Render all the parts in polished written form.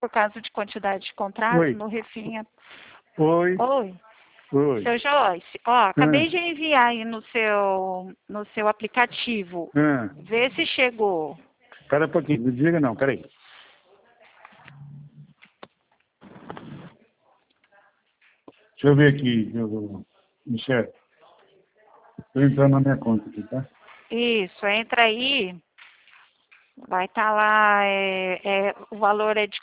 por causa de quantidade de contrato Oi. no Refinha. Oi. Oi. Oi. Seu Joyce, ó, acabei de enviar aí no seu aplicativo. Vê se chegou. Espera um pouquinho, não diga não, peraí. Deixa eu ver aqui, Michel. Estou entrando na minha conta aqui, tá? Isso, entra aí. Vai estar lá, o valor é de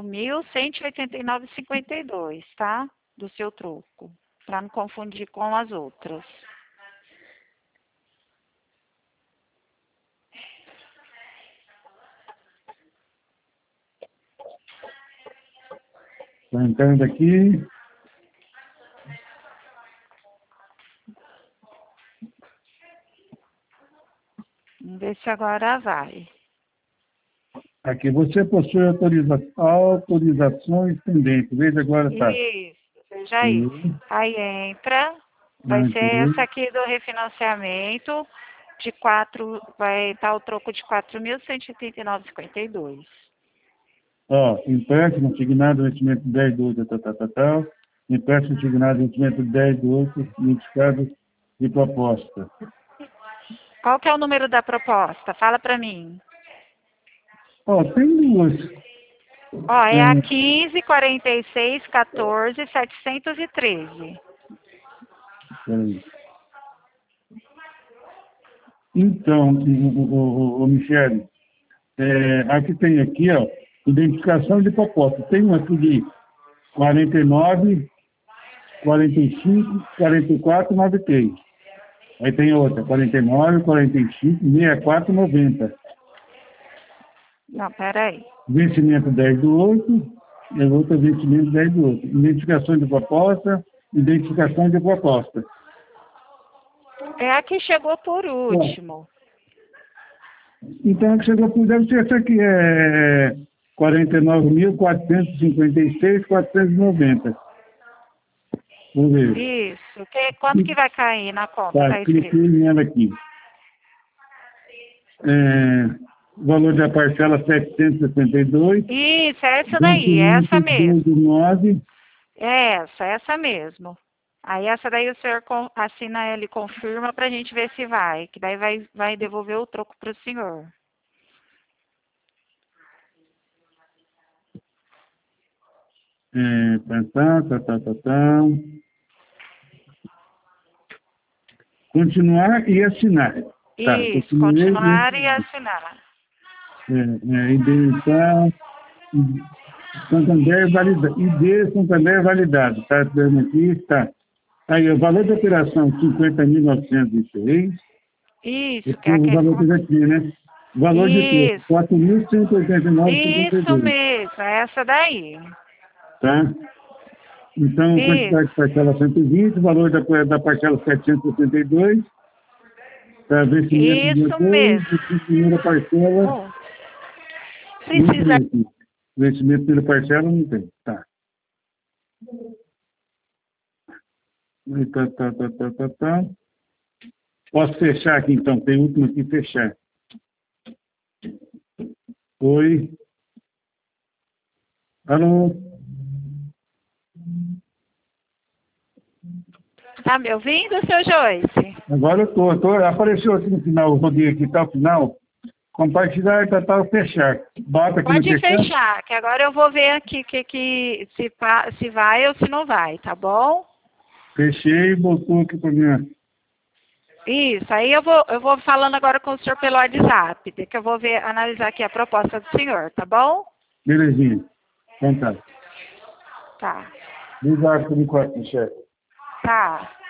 4.189,52, tá? Do seu troco, para não confundir com as outras. Estou entrando aqui. Vamos ver se agora vai. Aqui, você possui autorizações pendentes. Veja agora, tá. Isso, veja aí. Aí entra, vai ser Aqui. essa aqui do refinanciamento, vai estar o troco de 4.189,52. Ó, empréstimo signado vencimento 10 do 8, tal. Empréstimo signado vencimento 10 do 8, indicado de proposta. Qual que é o número da proposta? Fala para mim. Ó, tem duas. Ó, é a 15.46.14.713. Peraí. Então, Michele, aqui tem aqui, ó, identificação de proposta. Tem uma aqui de 49, 45, 44, 93. Aí tem outra, 49, 45, 64, 90. Não, peraí. Vencimento 10 do 8, e a outra vencimento 10 do 8. Identificação de proposta, identificação de proposta. É a que chegou por último. Então, a que chegou por deve ser essa aqui, 49.456,490. Vamos ver. Isso. Quanto que vai cair na conta? Tá, Tá escrito. cliquei nela aqui. Valor da parcela 762. Isso, é essa daí, é essa mesmo. 9. É essa mesmo. Aí essa daí o senhor assina ela e confirma pra gente ver se vai, que daí vai devolver o troco pro senhor. Tá. Continuar e assinar. Tá, Isso, continuar e assinar. Identificar. Santander validado. ID Santander validado. Tá dando aqui, tá. Aí, o valor da operação, 50.906. Isso, que é o valor que eu já tinha, né? O valor de tudo, 4.189,52. Isso mesmo, é essa daí. Tá? Então, quantidade de parcela 120, valor da parcela 762. Tá? Vencimento de mesmo. Primeira parcela. Precisa. Vencimento pela parcela não tem. Tá. Tá. Posso fechar aqui, então. Tem último aqui, fechar. Oi. Alô? Tá me ouvindo, seu Joyce? Agora eu tô. Apareceu aqui no final, eu rodei aqui, tá o final. Compartilhar, tá, fechar. Bota aqui Pode no fechar, que agora eu vou ver aqui se vai ou se não vai, tá bom? Fechei e botou aqui para mim. Isso, aí eu vou falando agora com o senhor pelo WhatsApp, que eu vou analisar aqui a proposta do senhor, tá bom? Belezinha. Então tá. Tá. Obrigado por enquanto, chefe. Tá.